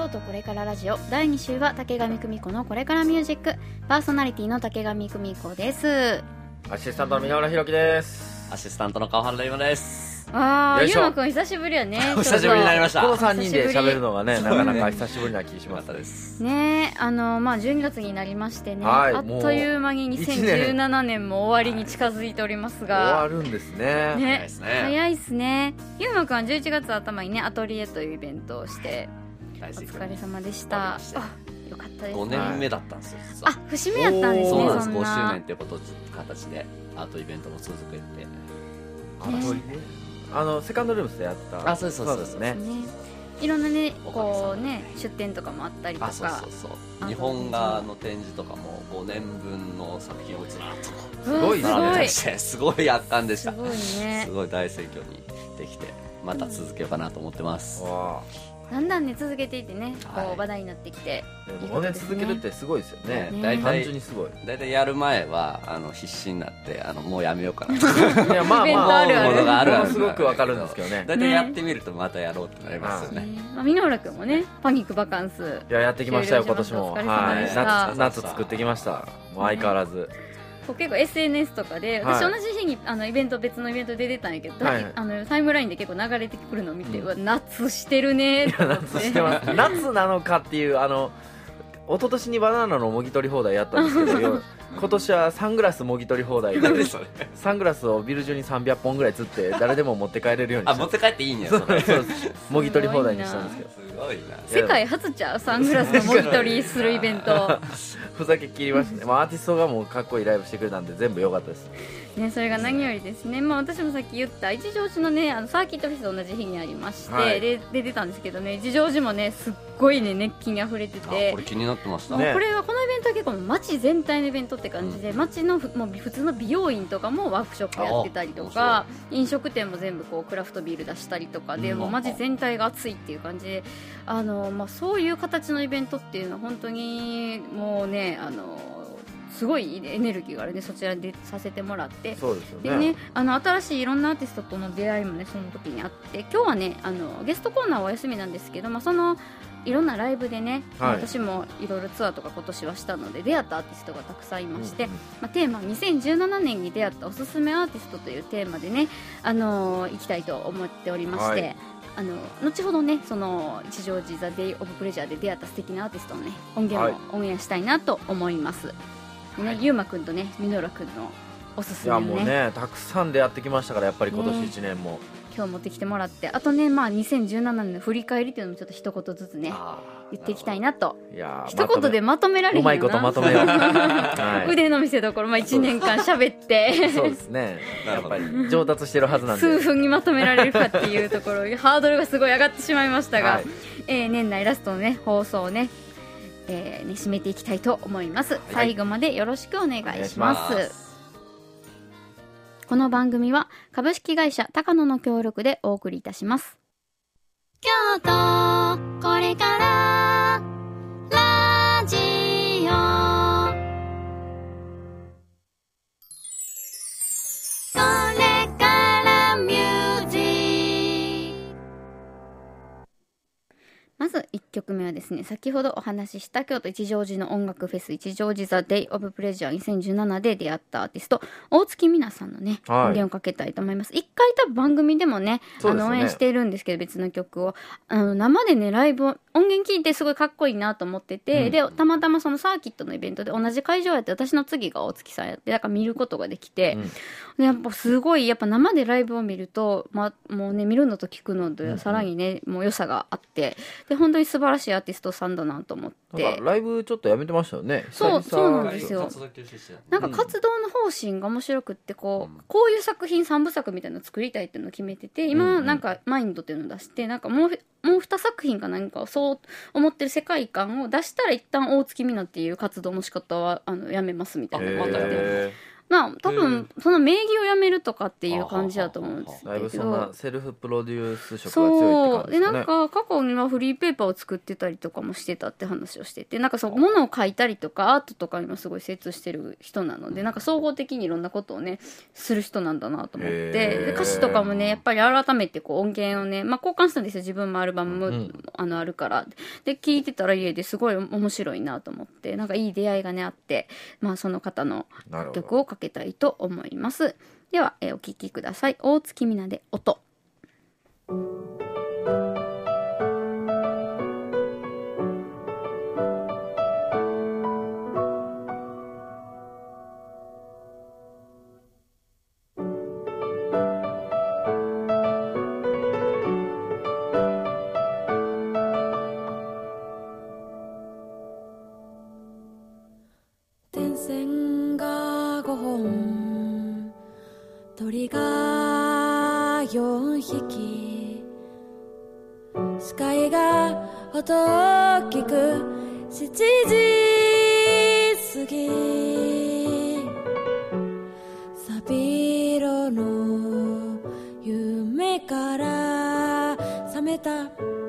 京都これからラジオ第2週は竹上久美子のこれからミュージック、パーソナリティの竹上久美子です。 アシスタントの箕浦弘樹です。 アシスタントの川原玲馬です。 ゆうまくん久しぶりやね。 久しぶりになりました。 この3人で喋るのがね、なかなか久しぶりな気しますですね。12月になりましてね、あっという間に2017年も終わりに近づいておりますが、 終わるんですね。 早いですね。ゆうまくんは11月頭にね、アトリエというイベントをしてお疲れ様でした。よかったです。 5年目だったんですよ。 節目やったんですね。 そうなんです。5周年ってこと形でアートイベントも続けて、 アトリエセカンドルームスでやった。 そうですね。 いろんなね、こうね、出展とかもあったりとか、 そう日本画の展示とかも5年分の作品をずらっとすごいすごい圧巻でした。 すごいね。 すごい大盛況にできて、また続けようかなと思ってます。 だんだんね続けていてね、こう話題になってきて、 5年続けるってすごいですよね。単純にすごい。 だいたいやる前は必死になってもうやめようかな。 いやまああるすごくわかるんですけどね。 だいたいやってみるとまたやろうってなりますよね。 箕浦君もね、パニックバカンスやってきましたよ今年も。夏作ってきました。もう相変わらず。 結構 SNS とかで、私同じ日に別のイベントで出てたんやけど、タイムラインで結構流れてくるのを見て、夏してるねって思って。 夏してます。夏なのかっていう、一昨年にバナナのもぎ取り放題やったんですけど、今年はサングラスもぎ取り放題で、サングラスをビル中に300本ぐらい釣って誰でも持って帰れるようにして、 持って帰っていいんや。そうもぎ取り放題にしたんですけど、 すごいな。 世界初ちゃう、サングラスのもぎ取りするイベント。 ふざけ切りましたね。アーティストがもうかっこいいライブしてくれたんで全部良かったですね。それが何よりですね。私もさっき言った一乗寺のね、サーキットフェスと同じ日にありまして、で出たんですけどね、一乗寺もねすっごいね熱気にあふれてて、 これ気になってました。 これはこのイベントは結構街全体のイベントって感じで、街のもう普通の美容院とかもワークショップやってたりとか、飲食店も全部こうクラフトビール出したりとかで、もう街全体が熱いっていう感じで、そういう形のイベントっていうのは本当にもうね、すごいエネルギーがあるね、そちらでさせてもらって。 そうですよね。 でね、新しいいろんなアーティストとの出会いもねその時にあって、今日はねゲストコーナーはお休みなんですけど、そのいろんなライブでね、私もいろいろツアーとか今年はしたので出会ったアーティストがたくさんいまして、テーマは2017年に出会ったおすすめアーティストというテーマでね、行きたいと思っておりまして、後ほどね、その一乗寺ザ・デイ・オブ・プレジャーで出会った素敵なアーティストのね音源もオンエアしたいなと思います。でね、ゆうまくんとね箕浦くんのおすすめのね、 もうねたくさん出会ってきましたから、やっぱり今年1年も、 今日持ってきてもらって、あとね、2017年の振り返りというのもちょっと一言ずつね言っていきたいなと。一言でまとめられへんよな、 うまいことまとめよう。 腕の見せ所、1年間喋ってそうですね、やっぱり上達してるはずなんで、 数分にまとめられるかっていうところハードルがすごい上がってしまいましたが、年内ラストのね放送をね締めていきたいと思います。最後までよろしくお願いします。この番組は株式会社高野の協力でお送りいたします。京都これからラジオ、これからミュージック。まず1曲目はですね、先ほどお話しした京都一乗寺の音楽フェス一乗寺ザ・デイ・オブ・プレジャー2017で出会ったアーティスト大月みなさんのね、音源をかけたいと思います。一回多分番組でもね応援しているんですけど、別の曲を生でねライブを音源聞いてすごいかっこいいなと思ってて、でたまたまそのサーキットのイベントで同じ会場やって、私の次が大月さんやって、だから見ることができて、でやっぱすごい生でライブを見ると、もうね見るのと聞くのでさらにね、もう良さがあって、で本当に素晴らしいアーティストさんだなと思って。 ライブちょっとやめてましたよね。 そうなんですよ。なんか活動の方針が面白くって、こういう作品3部作みたいなの作りたいっていうのを決めてて、今なんかマインドっていうのを出して、なんかもう2作品か何かをそう思ってる世界観を出したら一旦大月みなっていう活動の仕方はやめますみたいなことで、 まあ多分その名義をやめるとかっていう感じだと思うんですけど、 だいぶそんなセルフプロデュース色が強いって感じですかね。 そうでなんか過去にはフリーペーパーを作ってたりとかもしてたって話をしてて、なんかそう物を書いたりとかアートとかにもすごい精通してる人なので、なんか総合的にいろんなことをねする人なんだなと思って、で歌詞とかもねやっぱり改めてこう音源をね、まあ、交換したんですよ。自分もアルバムも、あるからで聴いてたら家ですごい面白いなと思って、なんかいい出会いがねあって、まあその方の曲をかけたいと思います。では、お聴きください。大月みなで音。 電線が5本、鳥が4匹、視界が音を聞く7時過ぎ、サビ色の夢から覚めた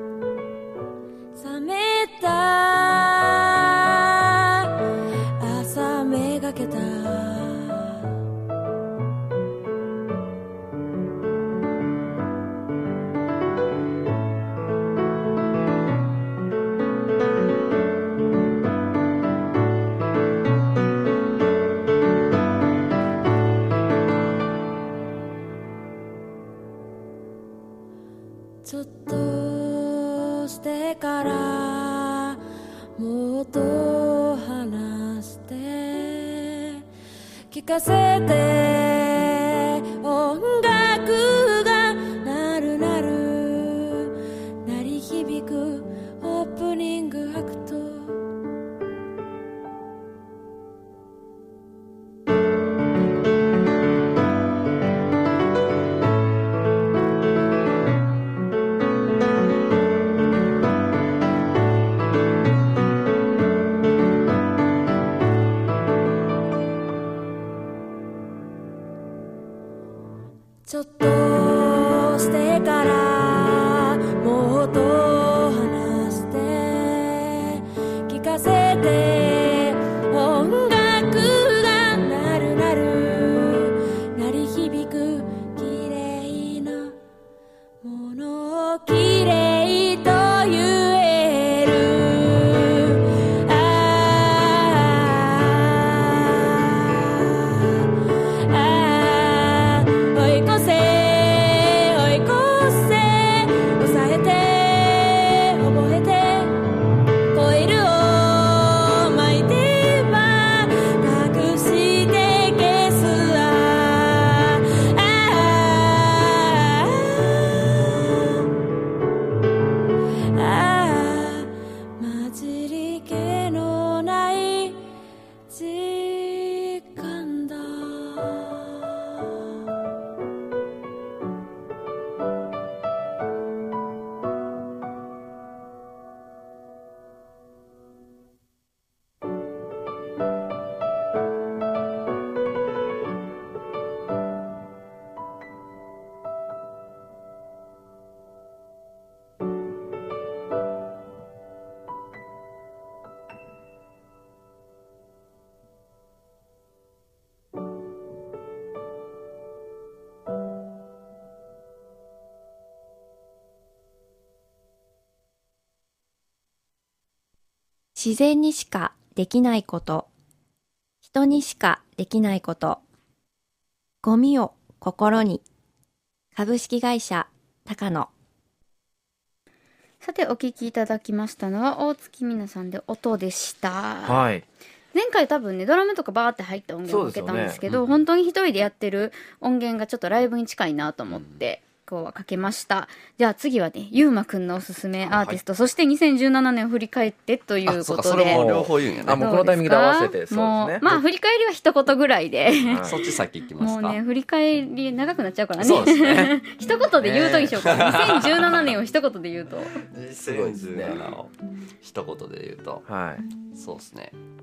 朝めがけた、ちょっとしてからもっと話して聞かせて、音楽が鳴る鳴り響くオープニングアクト、ちょっとしてからもっと話して聞かせて、音楽が鳴る鳴り響く綺麗なものを綺麗と言える、 自然にしかできないこと、人にしかできないこと、ゴミを心に。株式会社高野。 さてお聞きいただきましたのは大月みなさんで音でした。 はい。 前回多分ねドラムとかバーって入った音源をかけたんですけど、本当に一人でやってる音源がちょっとライブに近いなと思って、今日はかけました。じゃあ次はねゆうまくんのおすすめアーティスト、そして2017年を振り返ってということで、 それも両方言うんやね。 もうこのタイミングで合わせて、そうですね。 もうまあ振り返りは一言ぐらいで、 そっち先行きますか。 もうね振り返り長くなっちゃうからね。 そうですね。 一言で言うといいでしょうか。2017年を一言で言うと。 2017を一言で言うと、 はい。 そうですね。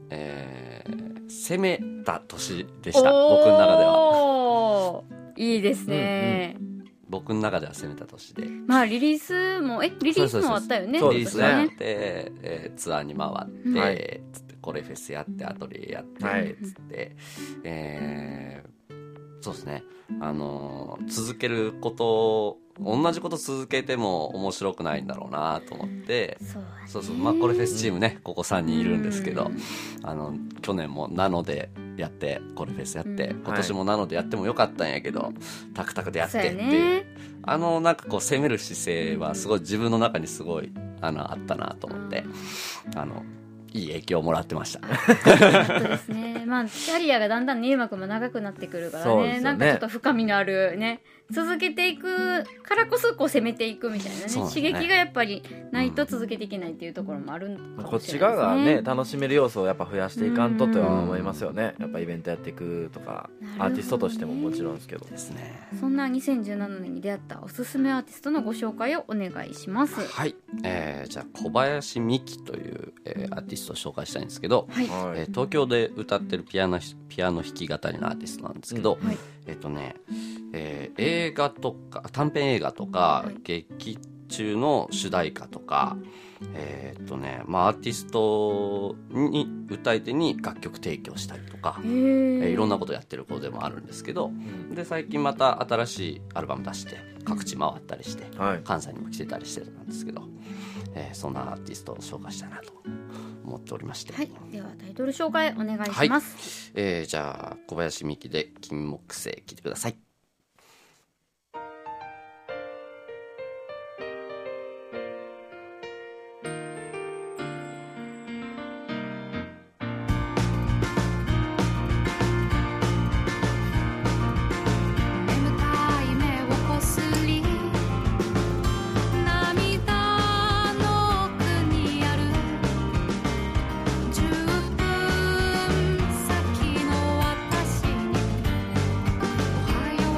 攻めた年でした。僕の中では。 いいですね、 僕の中では攻めた年で、 まあリリースもリリースもあったよね。 そうリリースですねやって、ツアーに回って、 はいつってコレフェスやってアトリエやって、 はいつって、そうですね、続けること同じこと続けても面白くないんだろうなと思って、そうそう、まあコレフェスチームね、ここ3人いるんですけど、去年もナノでやってコレフェスやって、今年もナノでやってもよかったんやけど、タクタクでやってっていう、なんかこう攻める姿勢はすごい自分の中にすごいあったなと思って、いい影響をもらってました。 そうですね。まあキャリアがだんだんね、うまくも長くなってくるからね、なんかちょっと深みのあるね、続けていくからこそこう攻めていくみたいなね、刺激がやっぱりないと続けていけないっていうところもあるんかもしれないですね。 こっち側がね、楽しめる要素をやっぱ増やしていかんととは思いますよね。やっぱイベントやっていくとか、アーティストとしてももちろんですけどですね。 そんな2017年に出会ったおすすめアーティストのご紹介をお願いします。 はい、じゃあ小林美希という、アーティストを紹介したいんですけど、 はい、 東京で歌ってるピアノ弾き語りのアーティストなんですけど、 はい、 映画とか短編映画とか、はい、劇中の主題歌とか、まあ、アーティストに歌い手に楽曲提供したりとか、いろんなことやってる子でもあるんですけど、で最近また新しいアルバム出して各地回ったりして、関西にも来てたりしてるんですけど、そんなアーティストを紹介したいなと思っておりまして、 はい、ではタイトル紹介お願いします。 はい、じゃあ小林美希で金木犀聴いてください。 おはよう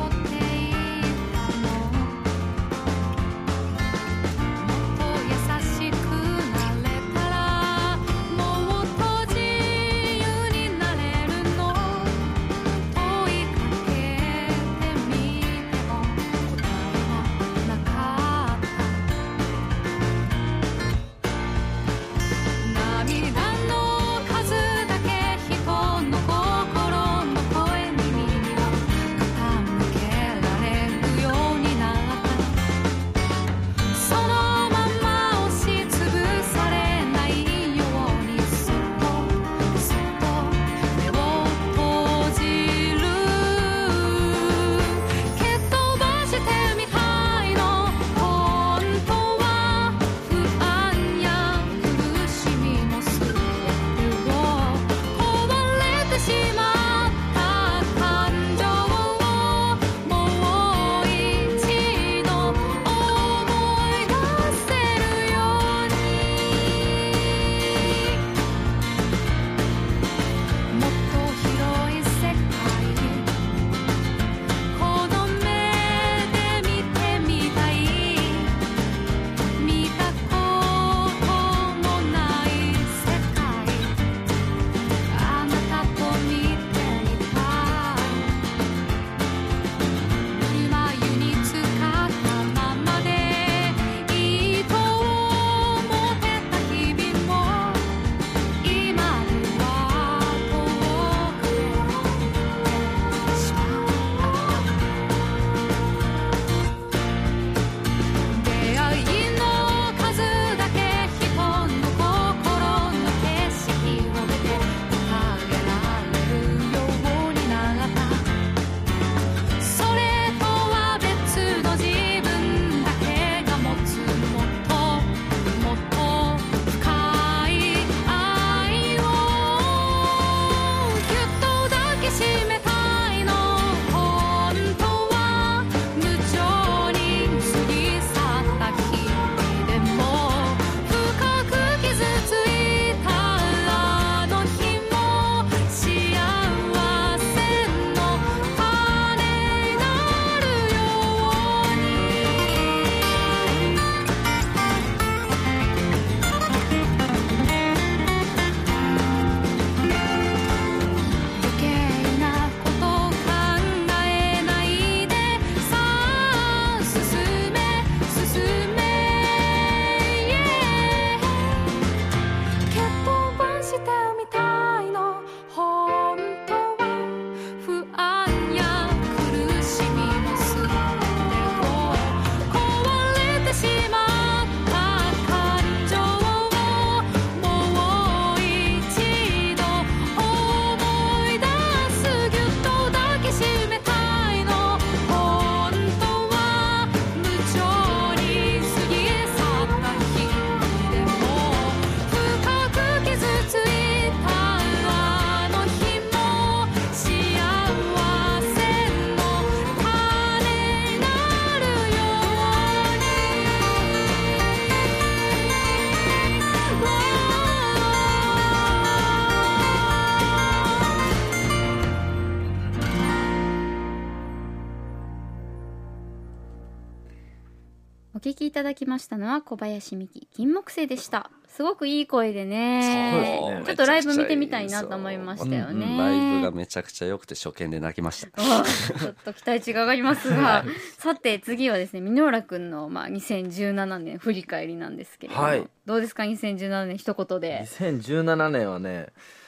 聞きいただきましたのは小林美希金木犀でした。すごくいい声でね。 そうですね。 ちょっとライブ見てみたいなと思いましたよね。 ライブがめちゃくちゃ良くて初見で泣きました。 ちょっと期待値が上がりますが、さて次はですね、箕浦くんの2017年振り返りなんですけれども、はい、どうですか2017年一言で。 2017年はね、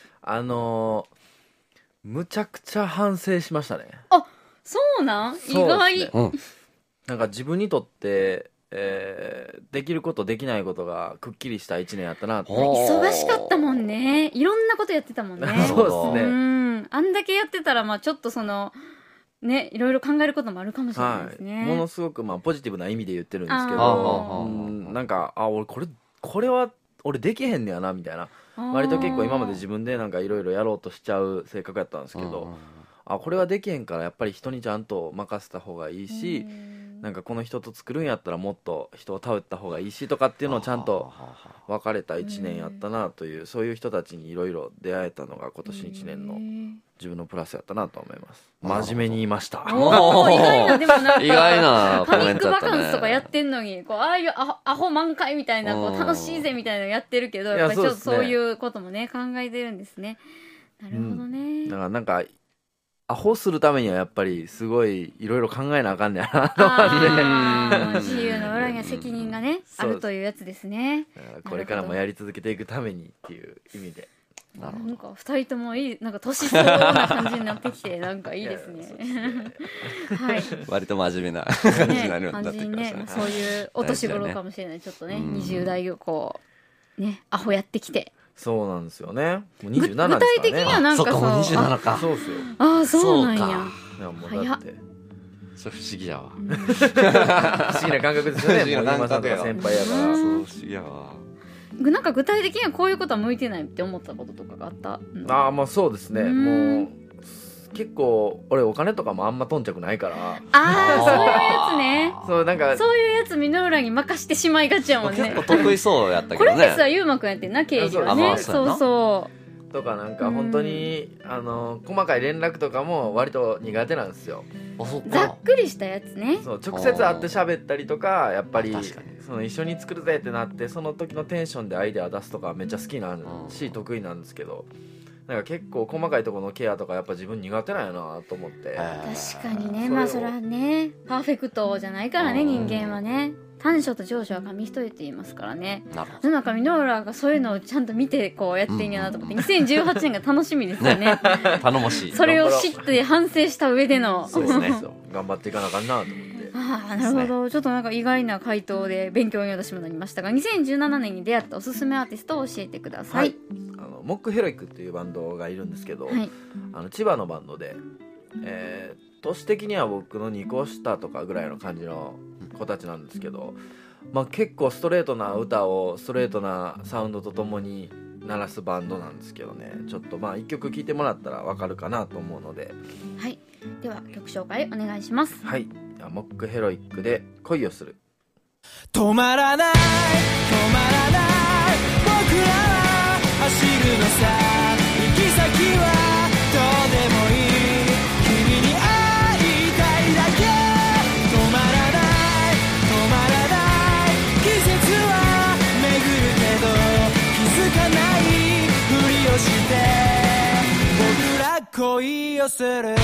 むちゃくちゃ反省しましたね。 あ、そうなん？意外。 なんか自分にとってできることできないことがくっきりした1年やったなって。 忙しかったもんね。いろんなことやってたもんね。 そうですね。 あんだけやってたらちょっとね、いろいろ考えることもあるかもしれないですね。 はい、ものすごくポジティブな意味で言ってるんですけど、なんか俺これは俺できへんねやなみたいな。割と結構今まで自分でなんかいろいろやろうとしちゃう性格やったんですけど、これはできへんからやっぱり人にちゃんと任せた方がいいし、なんかこの人と作るんやったらもっと人を頼った方がいいしとかっていうのをちゃんと分かれた1年やったなという、そういう人たちにいろいろ出会えたのが今年1年の自分のプラスやったなと思います。真面目に言いました。 意外な、でもなんか意外なパニックバカンスとかやってんのにああいうアホ満開みたいな楽しいぜみたいなのやってるけど、やっぱりちょっとそういうこともね考えてるんですね。なるほどね。 だからなんかアホするためにはやっぱりすごいいろいろ考えなあかんねやなと思って、 自由の裏には責任がね、あるというやつですね。 だからこれからもやり続けていくためにっていう意味で。 なんか2人ともいい、なんか年相応な感じになってきてなんかいいですね。 はい、割と真面目な感じになるようになってきましたね。 そういうお年頃かもしれない。ちょっとね、20代をアホやってきて。 そうなんですよね。もう27ですからね。 具体的にはなんかそうか、もう27か。 そうですよ。 そうなんや。 早っ。 それ不思議やわ。 不思議な感覚ですよね。 不思議な感覚や。 先輩やから。 そう不思議やわ。 なんか具体的にはこういうことは向いてないって思ったこととかがあった？ そうですね。もう結構俺お金とかもあんま頓着ないから。 そういうやつね。 そうなんかそういうやつ箕浦に任してしまいがちやもんね。 結構得意そうやったけどね。 これってさ、ゆうまくんやってんな、経理はね。そうそう。 とかなんか本当に細かい連絡とかも割と苦手なんですよ。 ざっくりしたやつね。 そう直接会って喋ったりとか、やっぱり一緒に作るぜってなってその時のテンションでアイデア出すとかめっちゃ好きなんし得意なんですけど、なんか結構細かいところのケアとかやっぱ自分苦手なんやなと思って。 確かにね。それはねパーフェクトじゃないからね、人間はね。短所と長所は紙一重って言いますからね。なんか箕浦がそういうのをちゃんと見てやってんやなと思って、2018年が楽しみですよね。 頼もしい。 それを知って反省した上でのそうですね。頑張っていかなあかんなと思って。 なるほど。ちょっとなんか意外な回答で勉強に私もなりましたが、2017年に出会ったおすすめアーティストを教えてください。 モックヘロイクっていうバンドがいるんですけど、千葉のバンドで、年的には僕の2個下とかぐらいの感じの子たちなんですけど、結構ストレートな歌をストレートなサウンドとともに鳴らすバンドなんですけどね、ちょっと1曲聴いてもらったら分かるかなと思うので、 はい、では曲紹介お願いします。 はい、モックヘロイックで恋をする。 止まらない止まらない僕らは走るのさ、行き先はどうでもいい、君に会いたいだけ。止まらない止まらない季節は巡るけど気づかないふりをして僕ら恋をする。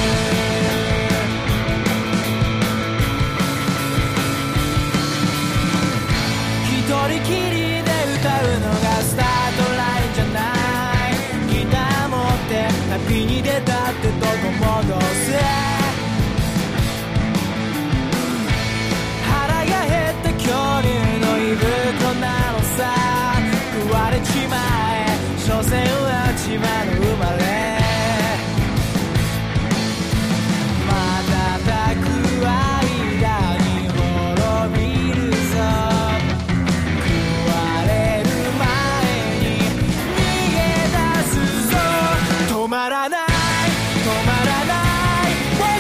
一人きりで歌うのがスタートラインじゃない、ギター持って旅に出たってどこ戻す、腹が減った恐竜の胃袋なのさ、食われちまえ所詮は千葉の生まれ、瞬く間に滅びるぞ、止まらない止まらない僕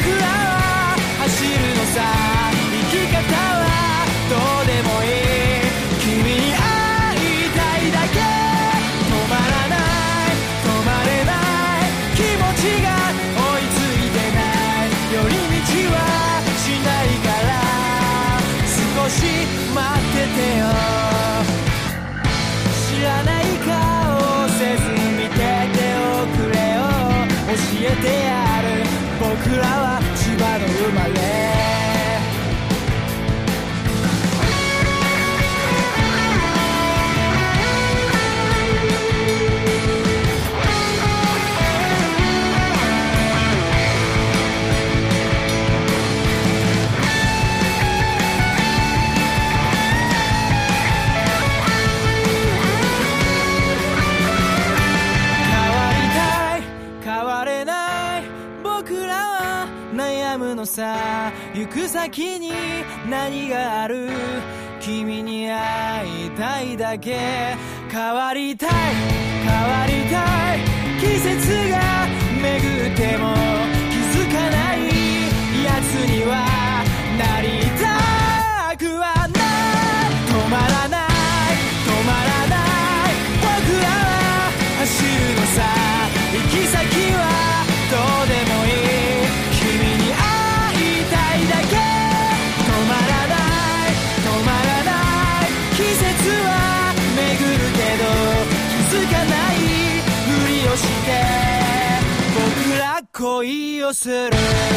く先に何がある君に会いたいだけ変わりたい変わりたい季節が巡っても気づかない奴にはなりたくはない止まらない止まらない僕らは走るのさ行き先はどうでもいい君に会いたいだけ止まらない止まらない季節は巡るけど気づかないふりをして僕ら恋をする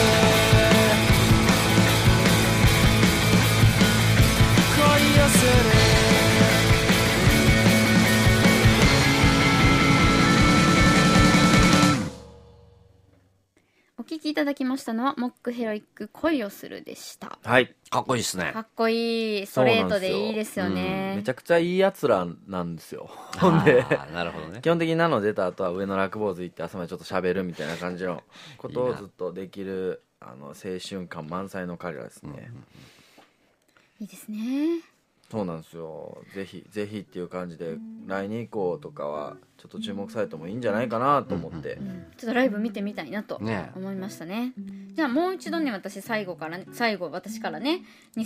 恋をするお聴きいただきましたのはモックヘロイック恋をするでした。 はい、 かっこいいですね。 かっこいい、ストレートでいいですよね。 めちゃくちゃいいやつらなんですよ。ほんでなるほどね。 基本的にナノ出た後は上野落坊主行って朝までちょっと喋るみたいな感じのことをずっとできる青春感満載の彼らですね。 いいですね。 そうなんですよ。ぜひぜひっていう感じで来年以降とかはちょっと注目されてもいいんじゃないかなと思って、 ちょっとライブ見てみたいなと思いましたね。じゃあもう一度ね、私私からね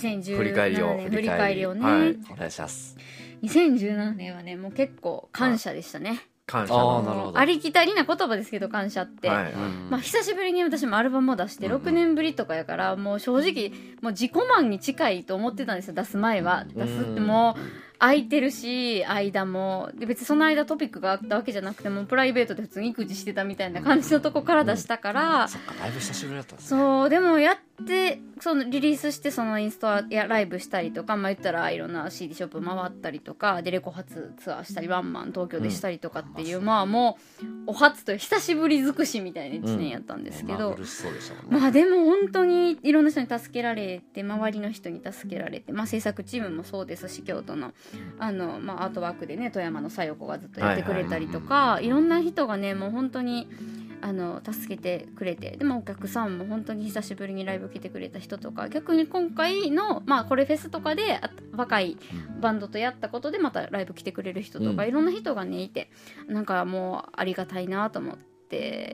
2017年振り返りをね、 はい、お願いします。 2017年はねもう結構感謝でしたね。 感謝のなるほど。 ありきたりな言葉ですけど感謝って、まあ久しぶりに私もアルバムを出して6年ぶりとかやから、もう正直もう自己満に近いと思ってたんですよ。出す前は出すってもう空いてるし、間もで別にその間トピックがあったわけじゃなくてもプライベートで普通に育児してたみたいな感じのとこから出したから、 そっか、だいぶ久しぶりだったんですね。 そうでもやってそのリリースしてそのインスタやライブしたりとか、まあ言ったらいろんな CD ショップ回ったりとかでレコ発ツアーしたりワンマン東京でしたりとかっていう、まあもうお初という久しぶり尽くしみたいな1年やったんですけど、 苦しそうでしたもんね。 まあでも本当にいろんな人に助けられて、周りの人に助けられて、まあ制作チームもそうですし、京都のまあ、アートワークでね富山のさよこがずっとやってくれたりとか、いろんな人がねもう本当に助けてくれて、でもお客さんも本当に久しぶりにライブ来てくれた人とか、逆に今回の、まあ、これフェスとかで若いバンドとやったことでまたライブ来てくれる人とか、いろんな人がねいて、なんかもうありがたいなと思って。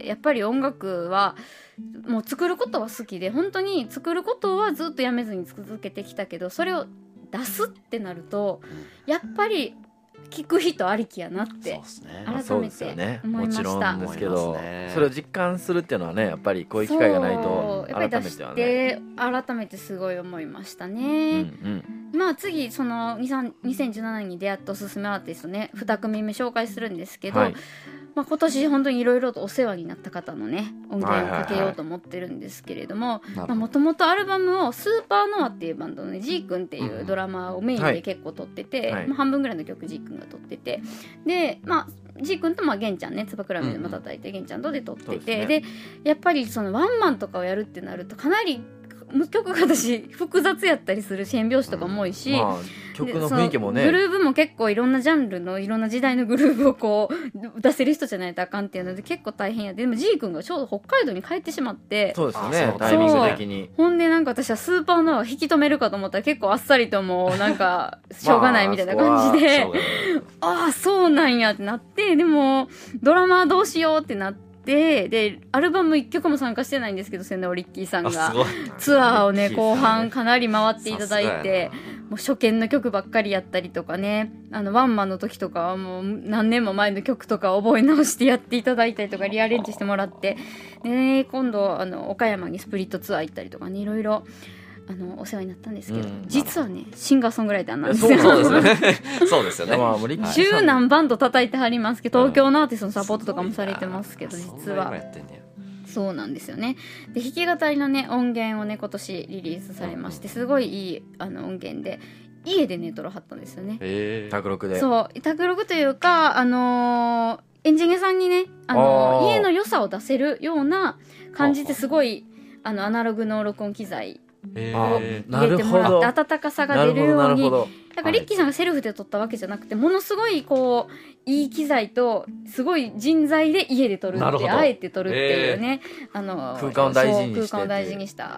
やっぱり音楽はもう作ることは好きで、本当に作ることはずっとやめずに続けてきたけど、それを出すってなるとやっぱり聞く人ありきやなって改めて思いました。 もちろんですけど、それを実感するっていうのはね、やっぱりこういう機会がないと改めてはね、やっぱり出して改めてすごい思いましたね。まあ次その2017年に出会ったおすすめアーティストね2組目紹介するんですけど、まあ、今年本当にいろいろとお世話になった方のね音源をかけようと思ってるんですけれども、もともとアルバムをスーパーノアっていうバンドのね G 君っていうドラマーをメインで結構撮ってて、まあ、半分ぐらいの曲 G 君が撮ってて、でまあG 君と玄ちゃんねつばくらみでまたたいて玄ちゃんとで撮ってて、でやっぱりそのワンマンとかをやるってなるとかなり曲が私複雑やったりするし、変拍子とかも多いし、 まあ、曲の雰囲気もねグルーブも結構いろんなジャンルのいろんな時代のグルーブをこう出せる人じゃないとあかんっていうので結構大変やで、でも G 君がちょうど北海道に帰ってしまって、 そうですね、タイミング的に。 ほんでなんか私はスーパーノア引き止めるかと思ったら結構あっさりともうなんかしょうがないみたいな感じでああそうなんやってなって、でもドラマーどうしようってなって、でアルバム1曲も参加してないんですけど、千田リッキーさんがツアーをね後半かなり回っていただいて、もう初見の曲ばっかりやったりとかね、ワンマンの時とかはもう何年も前の曲とか覚え直してやっていただいたりとかリアレンジしてもらって、で、ね、今度岡山にスプリットツアー行ったりとかね、いろいろお世話になったんですけど、実はねシンガーソングライターなんですよ。 そうですよね。 10何バンド叩いてはりますけど、東京のアーティストのサポートとかもされてますけど、実はそうなんですよね。で弾き語りのね音源をね今年リリースされまして、すごいいい音源で家でね撮らはったんですよね。 卓録で。 そう卓録というかエンジニアさんにね家の良さを出せるような感じですごいアナログの録音機材を入れてもらって温かさが出るように、だからリッキーさんがセルフで撮ったわけじゃなくて、ものすごいこういい機材とすごい人材で家で撮るって、あえて撮るっていうね、 空間を大事にして空間を大事にした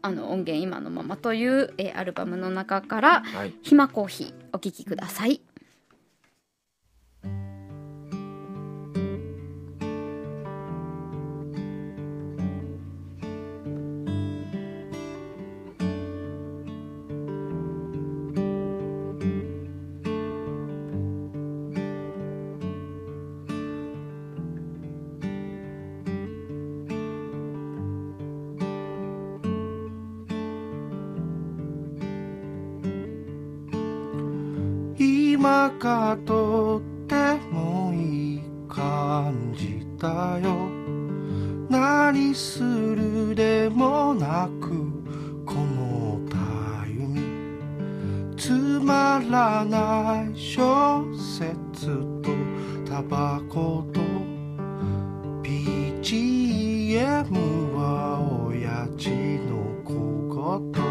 音源今のままという、アルバムの中から、 はい、 ひまコーヒーお聴きください。 今がとってもいい感じだよ。何するでもなくこのたゆみ、つまらない小説とタバコと BGM は親父の小言。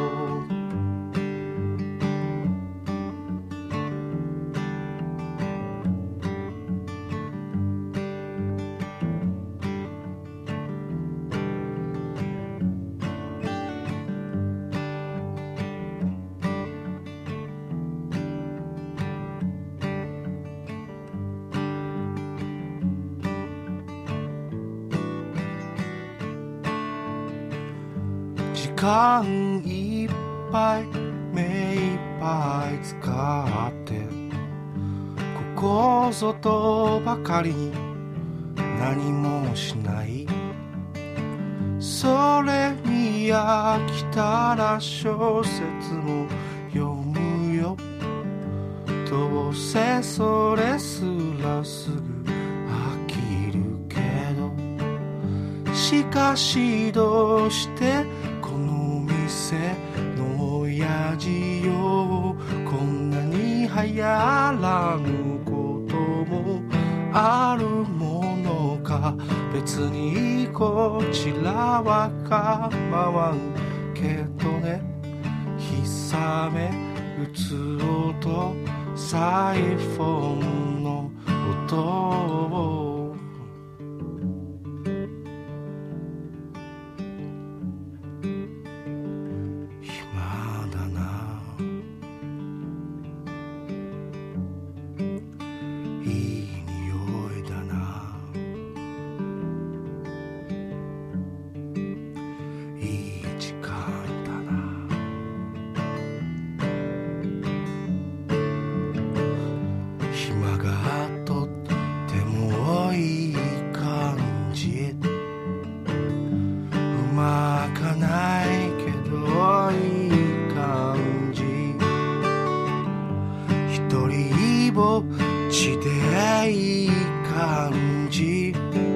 時間いっぱい目いっぱい使ってここぞとばかりに何もしない。それに飽きたら小説も読むよ。どうせそれすらすぐ飽きるけど、しかしどうしてこの店の親父よ、こんなに流行らぬこともあるものか。別にこちらは構わんけどね。ひめ打つ音、サイフォンの音を暇だな、いい匂いだな、いい時間だな。暇がとってもいい感じ、うまかないけどいい感じ。一人ぼっちでいい感じ。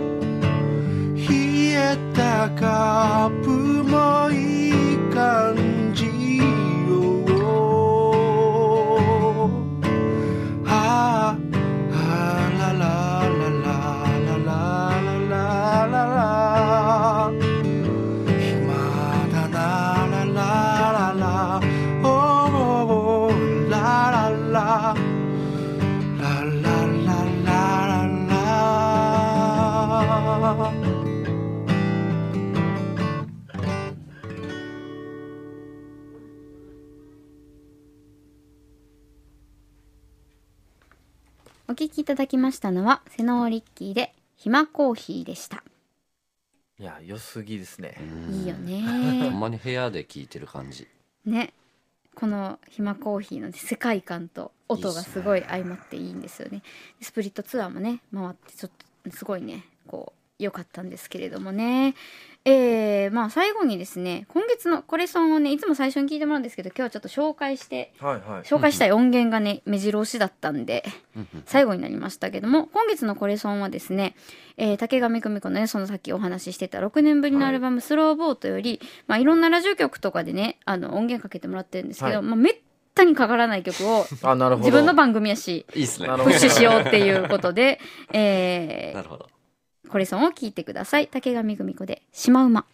冷えたカップもいい感じよ。ああラララララララララ、暇だなララララ、おーラララララララララ。 お聞きいただきましたのはセノーリッキーでひまコーヒーでした。 いや良すぎですね。 いいよね。 ほんまに部屋で聴いてる感じね。このひまコーヒーの世界観と音がすごい相まっていいんですよね。スプリットツアーもね回ってちょっとすごいねこう良かったんですけれどもね。まあ最後にですね、今月のコレソンをねいつも最初に聞いてもらうんですけど、今日はちょっと紹介したい音源がね目白押しだったんで最後になりましたけども、今月のコレソンはですね、竹上久美子のねそのさっきお話ししてた6年ぶりのアルバム、スローボートより、まあ、いろんなラジオ局とかでね音源かけてもらってるんですけど、まあ、めったにかからない曲を自分の番組やしいいっすね、 プッシュしようっていうことでなるほど、 コレソンを聞いてください。竹上久美子でシマウマ。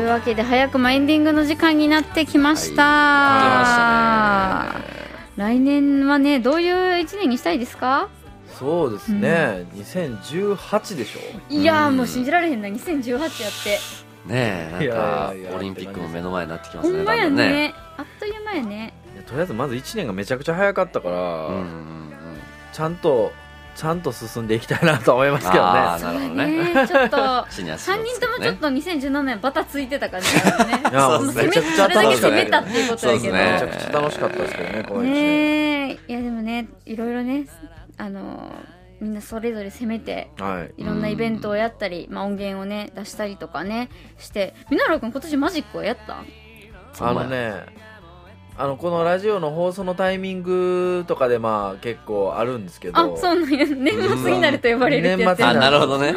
わけで早くもエンディングの時間になってきました、 はい、 来年はねどういう1年にしたいですか？ そうですね、2018でしょ。 いやもう信じられへんな、2018やってねえ、なんかいやいやいやオリンピックも目の前になってきますね。 ほんまやだんだんね、あっという間やね。 とりあえずまず1年がめちゃくちゃ早かったから、ちゃんと進んでいきたいなと思いますけどね。 あー、なるほどね。 ちょっと地に足を 3 つけてね人ともちょっと2017年バタついてた感じだよね。 いやもうめちゃくちゃそれだけ楽しかった攻めたっていうことやけど、 そうですねめちゃくちゃ楽しかったですけどね、この1年。 ねえ、いやでもね、いろいろね、みんなそれぞれ攻めて、いろんなイベントをやったり、まあ、音源をね出したりとかねして。みなろくん今年マジックはやった？ このラジオの放送のタイミングとかでまあ結構あるんですけど、 あ、そうなんや、年末になると呼ばれるってやつやあ、なるほどね。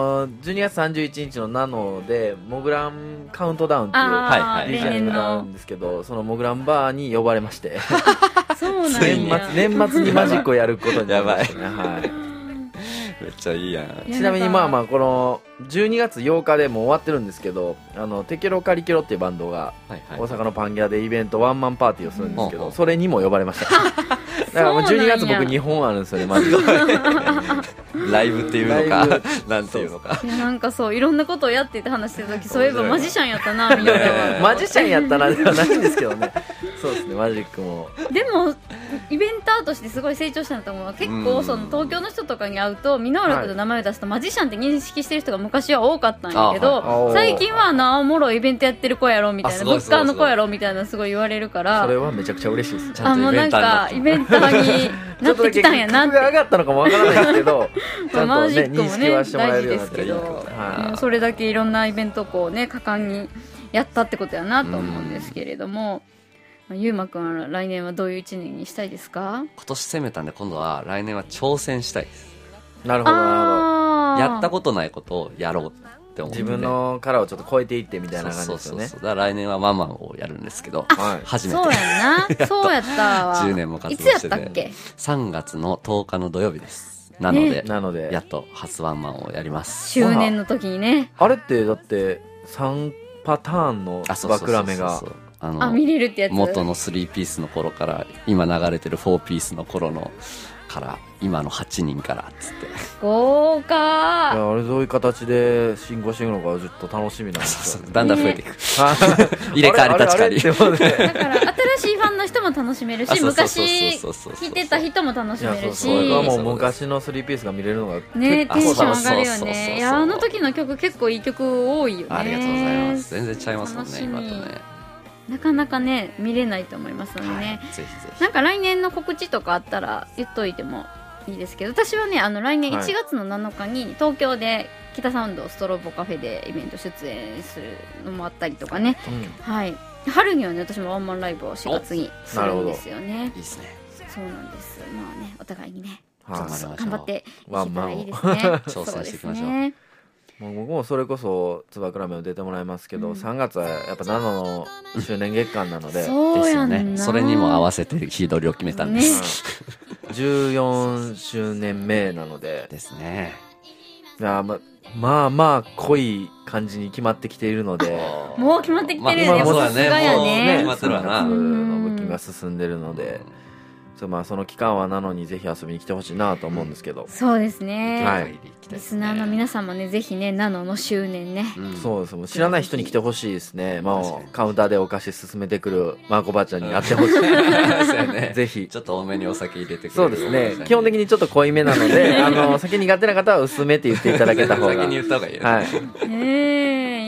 12月31日のナノでモグランカウントダウンっていうはい DJ があるんですけど、そのモグランバーに呼ばれましてそうなんや。 年末にマジックをやることになりましたね。はいめっちゃいいやん。 ちなみにまあまあこの12月8日でもう終わってるんですけど、テケロカリケロっていうバンドが大阪のパンギャでイベントワンマンパーティーをするんですけど、それにも呼ばれました。だからもう12月僕2本あるんですよね、マジで。 ライブっていうのかなんていうのか。 いやなんかそういろんなことをやってって話してた時、そういえばマジシャンやったなみんなは。 マジシャンやったなではないんですけどね。そうですね、マジックも。 でもイベンターとしてすごい成長したんだと思うのは、結構その東京の人とかに会うとミノーラクの名前を出すとマジシャンって認識してる人が昔は多かったんやけど、最近はおもろいイベントやってる子やろみたいな、ブッカーの子やろみたいなすごい言われるから、 それはめちゃくちゃ嬉しいです。 もうなんかイベンターになってきたんやなって。 ちょっとだけ格が上がったのかもわからないですけどちゃんとマジねックもね認識はしてもらえ大事るようになってるですけど、それだけいろんなイベントをこうね果敢にやったってことやなと思うんですけれども、ゆうまくんは来年はどういう一年にしたいですか？ 今年攻めたんで今度は来年は挑戦したいです。 なるほどなるほど。 やったことないことをやろうって思って、 自分の殻をちょっと超えていってみたいな感じですよね。 そうだから来年はワンマンをやるんですけど、初めてそうやんなそうやったわ。 10年も活動してて、 いつやったっけ ？3月の10日の土曜日です。なのでやっと初ワンマンをやります。 周年の時にね。 あれってだって3パターンのつばくらめが見れるってやつ。 元の3ピースの頃から今流れてる4ピースの頃のから今の8人からっつって豪華。 いやあれどういう形で進行していくのかずっと楽しみなんですよ。 だんだん増えていく、入れ替わり立ち替わりだから新しいファンの人も楽しめるし、昔聞いてた人も楽しめるし、 それはもう昔の3ピースが見れるのがね、テンション上がるよね。いやあの時の曲結構いい曲多いよね。 ありがとうございます。全然ちゃいますもんね今とね。 なかなかね見れないと思いますのでね、 ぜひぜひ。 なんか来年の告知とかあったら言っといてもいいですけど、私はね来年1月の7日に東京で北サウンドストロボカフェでイベント出演するのもあったりとかね、はい、春にはね私もワンマンライブを4月にするんですよね。 いいですね。 そうなんです。まあねお互いにね頑張っていけたらいいですね。 挑戦していきましょう。 もう僕もそれこそつばくらめを出てもらいますけど、3月はやっぱナノの周年月間なので、 そうやんな。 ですよね。それにも合わせて日取りを決めたんです、 14周年目なのでですね。 いやまあ濃い感じに決まってきているのでもう決まってきてるよね。 そうだね。 やね。 決まってるわな。 のブッキングが進んでるので、その期間はなのにぜひ遊びに来てほしいなと思うんですけど、 そうですね。 はい、 リスナーの皆さんもねぜひねナノの周年ね、 そうです。もう知らない人に来てほしいですね。カウンターでお菓子進めてくるマーコばあちゃんに会ってほしい。ぜひちょっと多めにお酒入れてくれる。 そうですね。基本的にちょっと濃いめなので酒苦手な方は薄めって言っていただけた方が先に言った方がいいよね。 はい。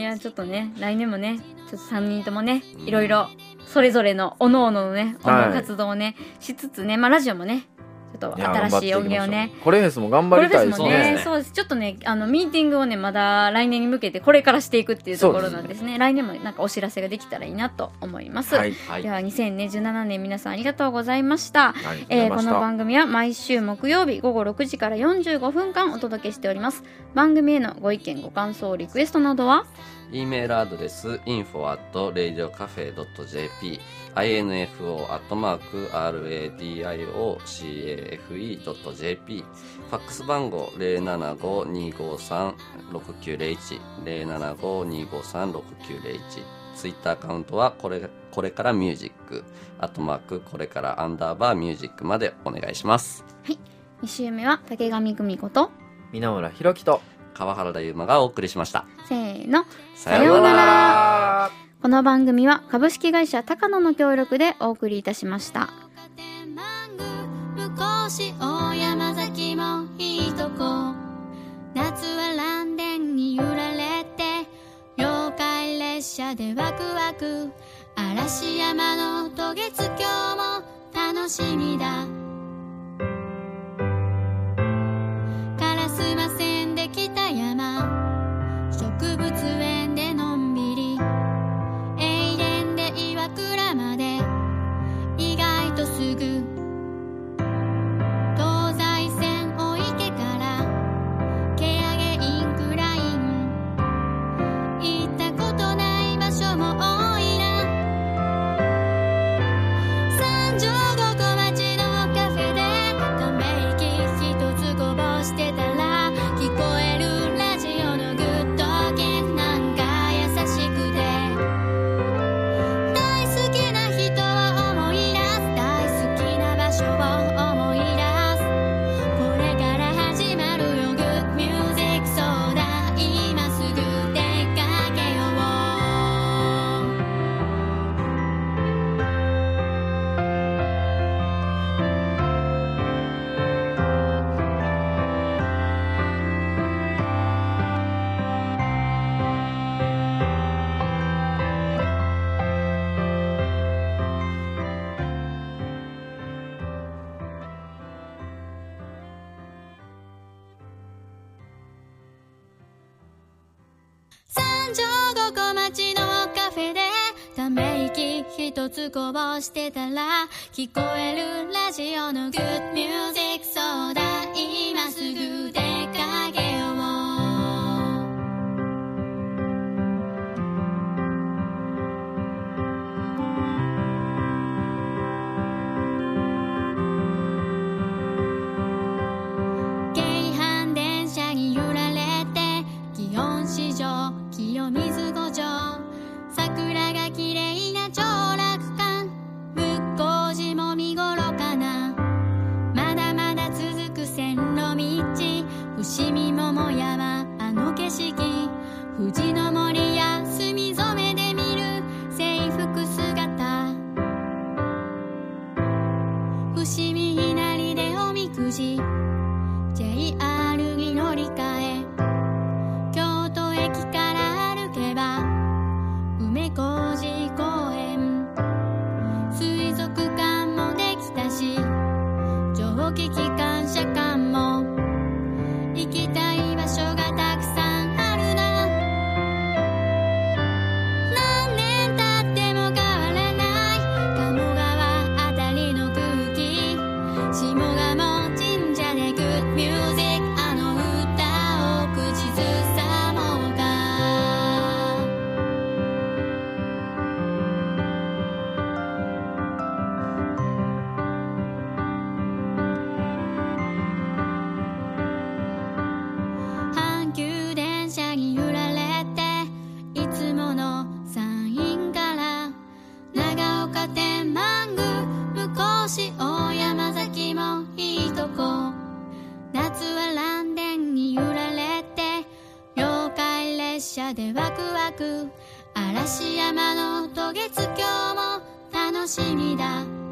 いやちょっとね来年もねちょっと3人ともねいろいろそれぞれのおのおののね音楽活動をね、しつつね、ラジオもねちょっと新しい音源をね、 コレフェスも頑張りたいですね。 そうです。ちょっとねミーティングをねまだ来年に向けてこれからしていくっていうところなんですね。来年もなんかお知らせができたらいいなと思います。では2017年皆さんありがとうございました。この番組は毎週木曜日午後6時から45分間お届けしております。番組へのご意見ご感想リクエストなどは E メールアドレス info@radiocafe.jp info@radio-cafe.jp、 ファックス番号 075-253-6901 075-253-6901、ツイッターアカウントはこれからミュージックこれからミュージックまでお願いします。 はい、2週目は竹上久美子と箕浦弘樹と川原田優馬がお送りしました。 せーの、 さようなら。 この番組は株式会社高野の協力でお送りいたしました。 大山崎もいいとこ、夏はランデンに揺られて、妖怪列車でワクワク、嵐山の渡月橋も楽しみだ。烏丸線で北山、植物園でのんびり、永遠で岩倉まで意外とすぐ、東西線お池から蹴上インクライン、行ったことない場所も多いな。三条五湖町のカフェでため息一つこぼしてたら、聞こえるラジオのグッドキン、なんか優しくて大好きな人を思い出す、大好きな場所を思い出す。これから始まるよグッドミュージック、そうだ今すぐ出かけよう。三条五湖町のカフェでため息一つこぼしてたら、聞こえるラジオのグッドミュージック、そうだ今すぐ出かけよう。京阪電車に揺られて、祇園四条清水五条、桜が綺麗な長楽館、仏光寺も見頃かな。まだまだ続く線路道、伏見桃山あの景色、富士の森や墨染めで見る制服姿、伏見稲荷でおみくじ、 JR に乗り換え、京都駅から歩けば梅小路公園、水族館もできたし、蒸気機関車館も、行きたい場所がたくさんあるな。何年経っても変わらない鴨川あたりの空気、下鴨神社でグッドミュージック、あの歌を口ずさもうか。阪急電車に揺られて、いつもの山陰から長岡天満宮、向市大山崎もいいとこ、夏はランデンに揺られて、妖怪列車でワクワク、嵐山の渡月橋も楽しみだ。